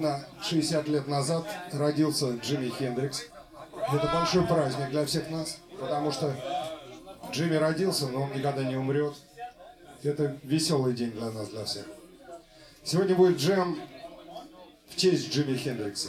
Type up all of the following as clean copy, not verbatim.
ровно 60 лет назад родился Джимми Хендрикс. Это большой праздник для всех нас, потому что Джимми родился, но он никогда не умрет. Это веселый день для нас, для всех. Сегодня будет джем в честь Джимми Хендрикса.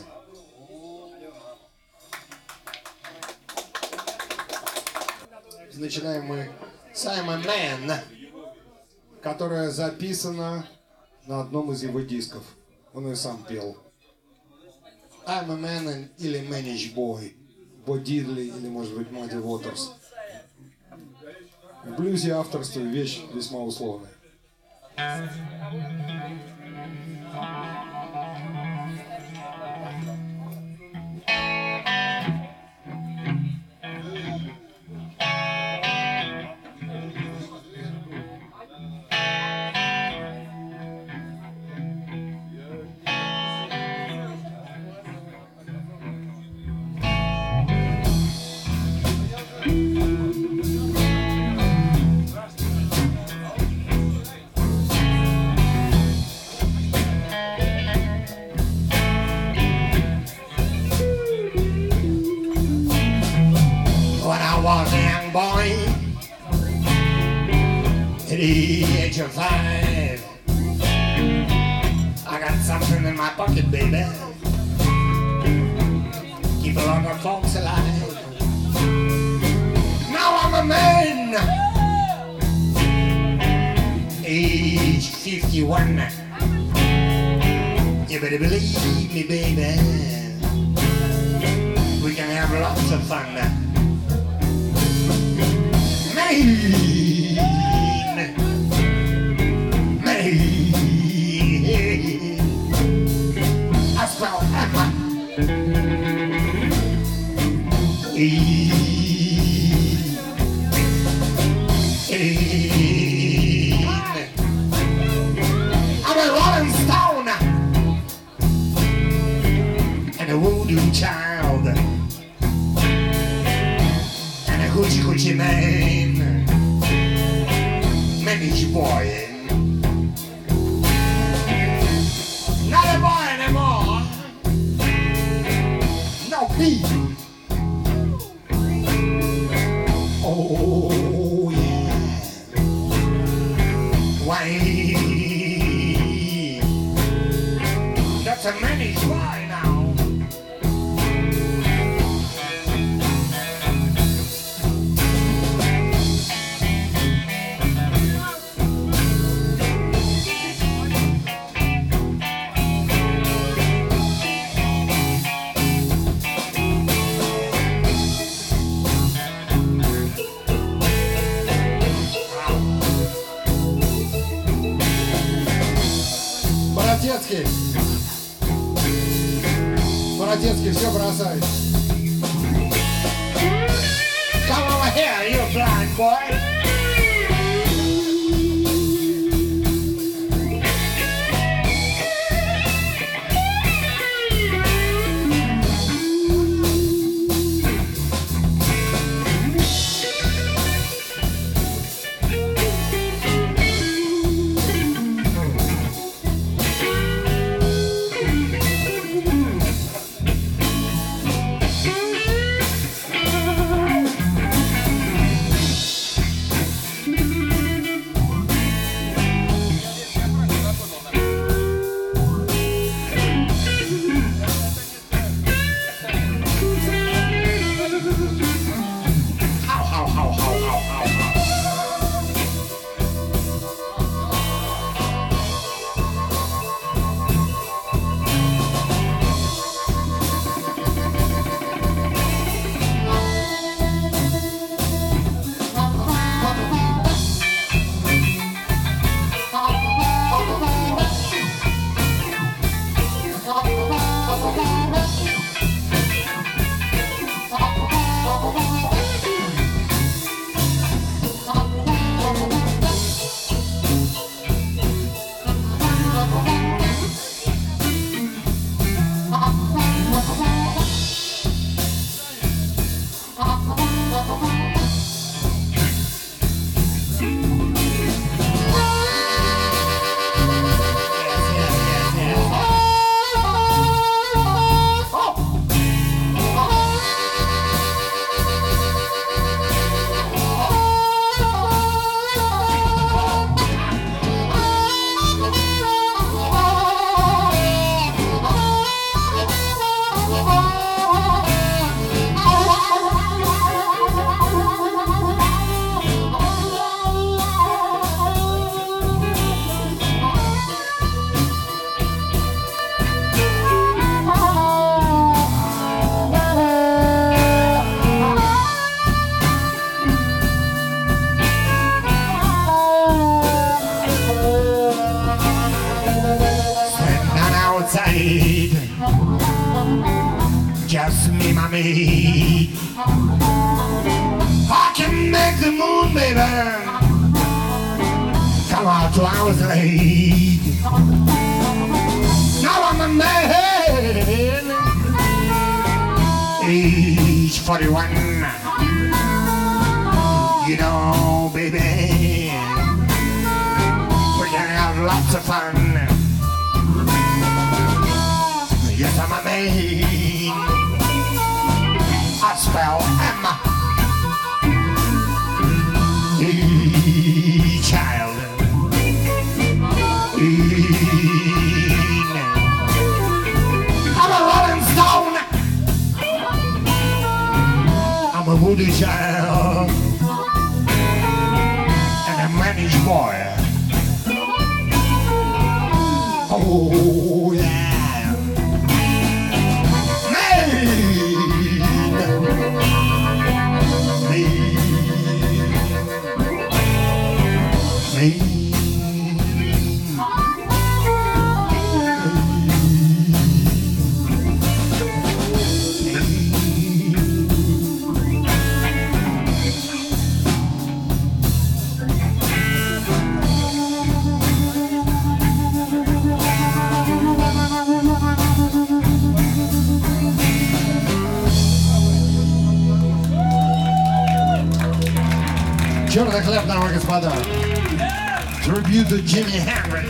Начинаем мы с I'm a Man, которая записана на одном из его дисков. Он ее сам пел. I'm a Man или Manage Boy, Бо Дидли или, может быть, Мадди Уотерс. В блюзе авторство вещь весьма условная. At the age of 5, I got something in my pocket, baby. Keep a lot of folks alive. Now I'm a man, age 51. You better believe me, baby. We can have lots of fun. I spell Emma. I'm a Rolling Stone and a voodoo child and a hoochie coochie man. Manage boy. Not a boy anymore. No beef. Oh yeah. Why? That's a manage boy now. Бородецкий все бросает. Come over here, you blind boy. Just me, mommy. I can make the moon, baby. Come out 2 hours late. Now I'm a man. Age 41. You know, baby, we can have lots of fun. Yes, I'm a man. I spell M. Child. I'm a Rolling Stone. I'm a voodoo child. And a managed boy. Oh, yeah. Черный хлеб, дамы и господа. Tribute to Jimi Hendrix.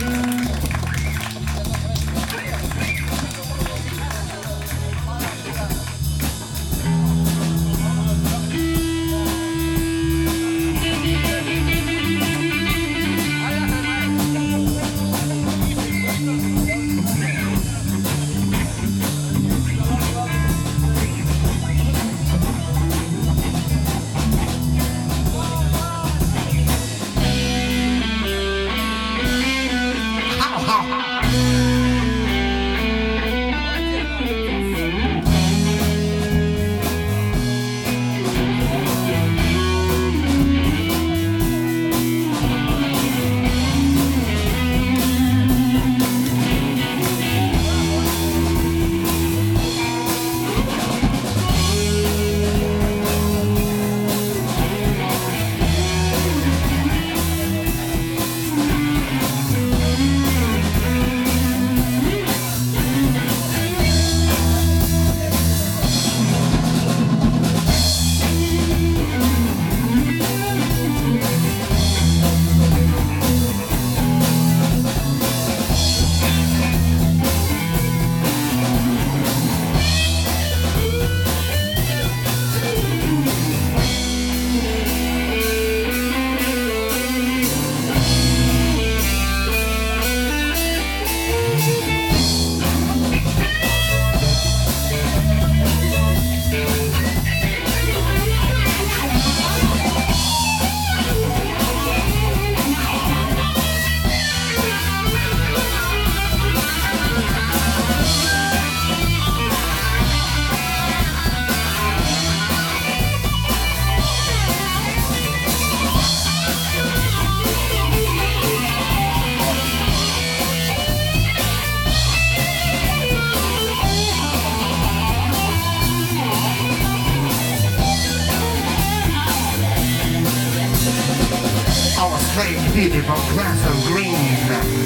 Strange beautiful glass of green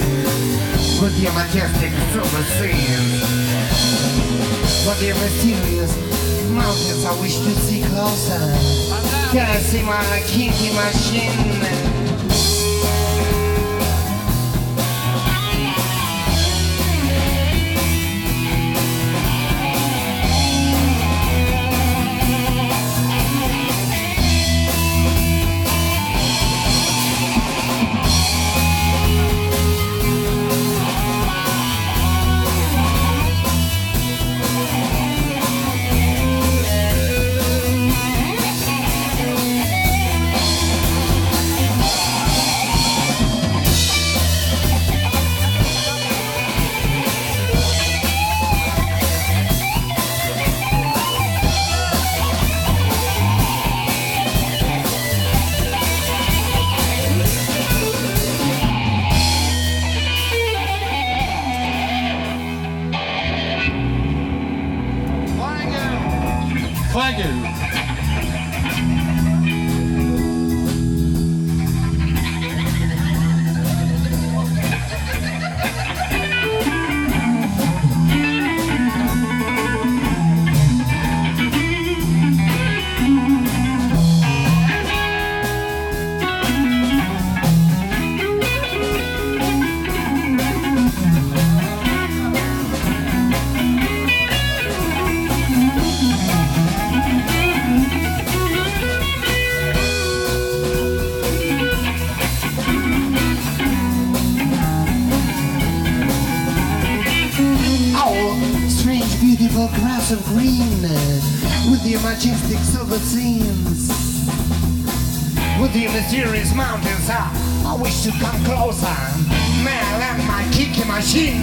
with your majestic silver seas, with your mysterious mountains I wish to see closer. Can I see my kinky machine? Thank you. Strange, beautiful grass of green with the majestic silver scenes, with the mysterious mountains. I wish to come closer. Man, and my kicking machine.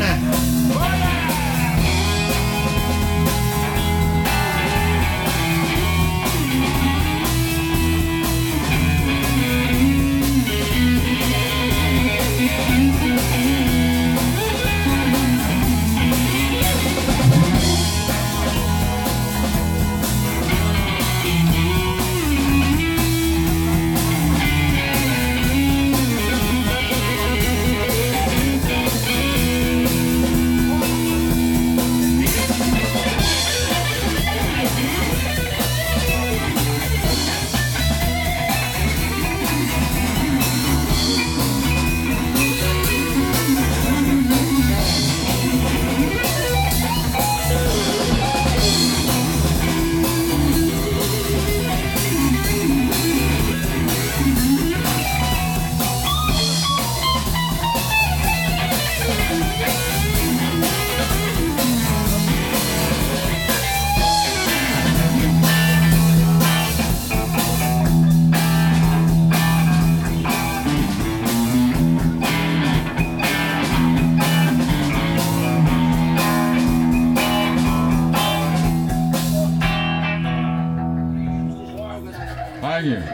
Thank you.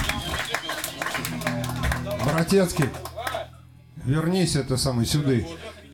Братецкий, вернись это самое сюда.